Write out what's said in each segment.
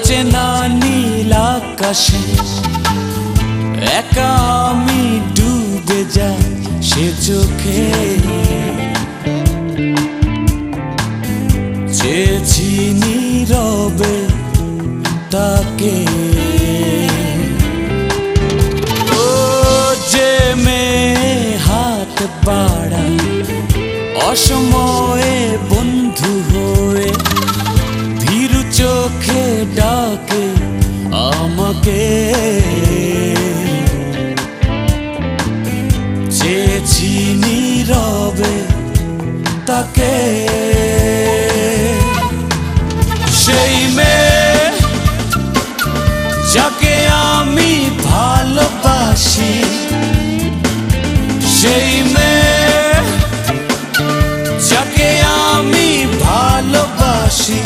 অচেনা নীল আকাশে একা আমি ডুবে যাই সে চোখে। চেয়েছি নীরবে তাকে, ও যে মেয়ে হাত বাড়ায় অসময়ে বন্ধু হয়ে, ভীরু চোখে ডাকে আমাকে। চেয়েছি নীরবে তাকে, সেই মেয়ে যাকে আমি ভালোবাসি, সেই মেয়ে যাকে আমি ভালোবাসি।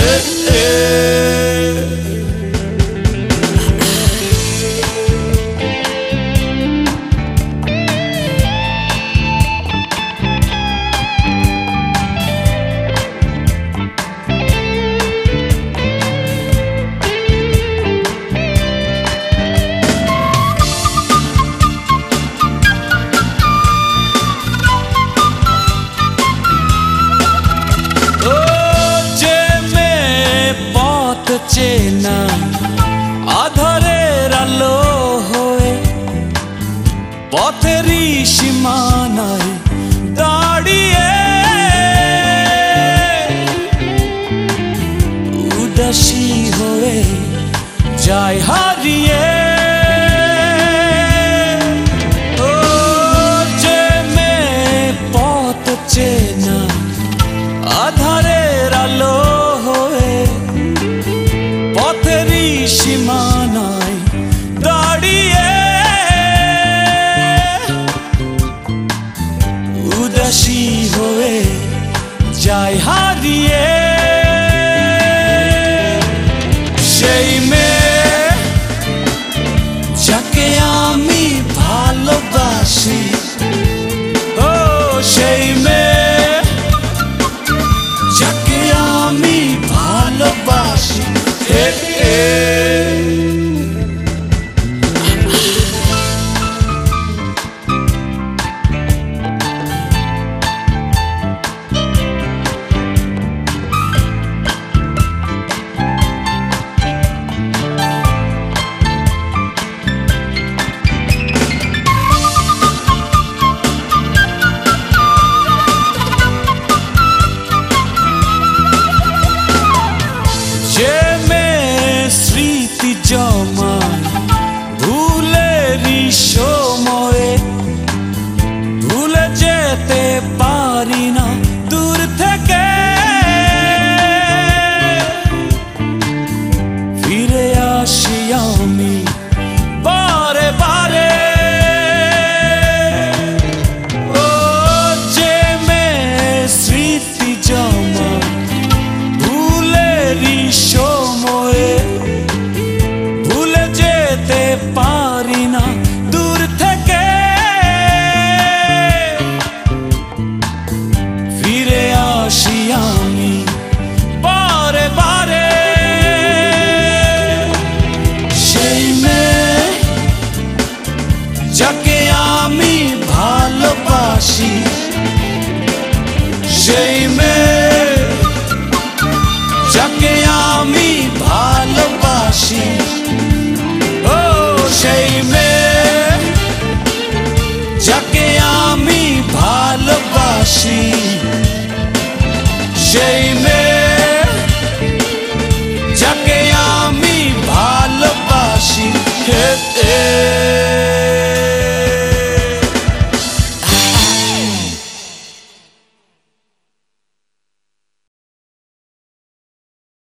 চেনা আধারের আলো হয়ে পথেরই সীমানায় দাঁড়িয়ে, উদাসী হয়ে যায় হারিয়ে। ও যে মেয়ে পথ চেনা আধারের আলো হয়ে পথেরই সীমানায় দাঁড়িয়ে, উদাসী হয়ে যায় হারিয়ে। সেই মেয়ে যাকে আমি ভালোবাসি, ও সেই মেয়ে যাকে আমি ভালোবাসি। জমায় ভুলেরই সময়ে ভুলে যেতে পারি না দূর থেকে, ফিরে আসি আমি